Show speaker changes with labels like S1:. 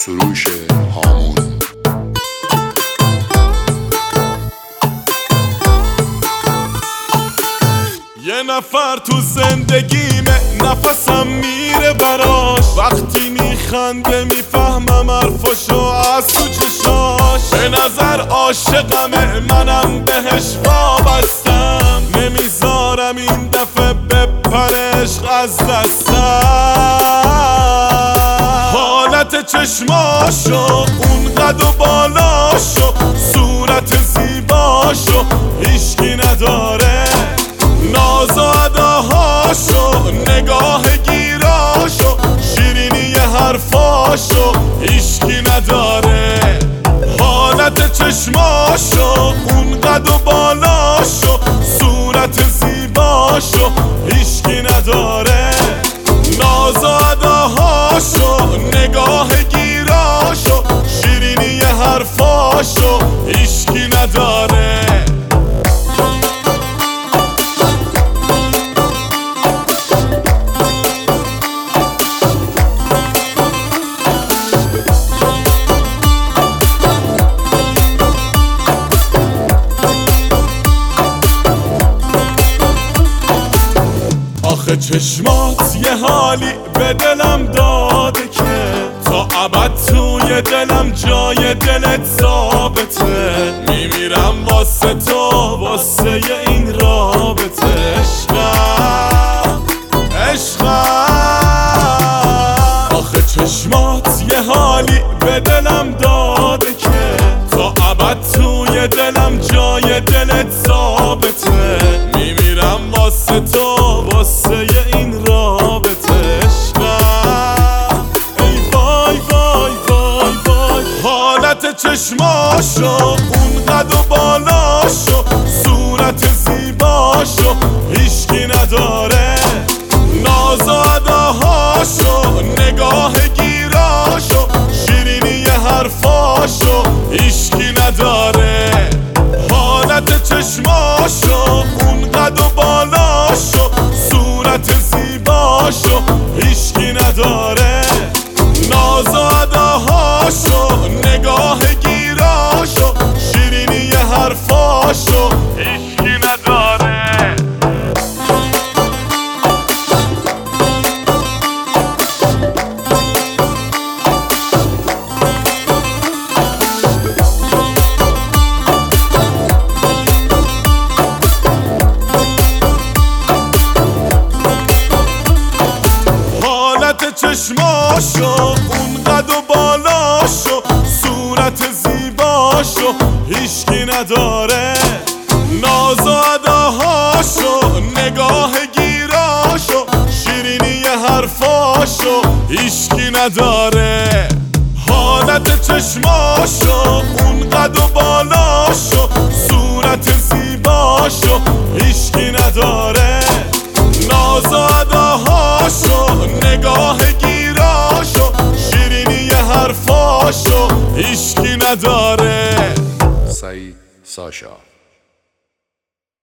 S1: سروش هامون.
S2: یه نفر تو زندگیمه، نفسم میره براش، وقتی میخنده میفهمم حرفاشو از تو چشاش. به نظر عاشقمه، منم بهش وابستم، نمیذارم این دفعه بپره عشق از دستم. حالت چشماشو، اون قد و بالاشو، صورت زیباشو هیچکی نداره، ناز و اداهاشو، نگاه گیراشو، شیرینی حرفاشو هیچکی نداره. حالت چشماشو، اون قد و بالاشو، صورت زیباشو هیچکی نداره، ناز و اداهاشو، نگاه گیراشو، شیرینی حرفاشو هیچکی نداره. آخه چشمات یه حالی به دلم داده که تا ابد توی دلم جای دلت ثابته. میمیرم واسه تو، واسه این رابطه. عشقم عشقم. آخه چشمات یه حالی به دلم داده که تا ابد توی دلم جای دلت ثابته. میمیرم واسه تو، واسه این رابطه. عشقم ای وای وای وای وای. حالت چشماشو، اون قد و بالاشو، صورت زیباشو هیچکی نداره، ناز و اداهاشو، نگاه گیراشو، شیرینی حرفاشو هیچکی نداره. حالت چشماشو، اون قد و بالاشو، صورت زیباشو هیچکی نداره، ناز و اداهاشو، نگاه گیراشو، شیرینی حرفاشو هیچکی نداره. چشماشو، اون قد و بالاشو، صورت زیباشو هیچکی نداره، ناز و اداهاشو، نگاه گیراشو، شیرینی حرفاشو هیچکی نداره. حالت چشماشو، اون قد و بالاشو، صورت زیباشو هیچکی نداره، ناز و اداهاشو، نگاه گیراشو، شیرینی حرفاشو هیچکی نداره.
S1: سعید ساشا.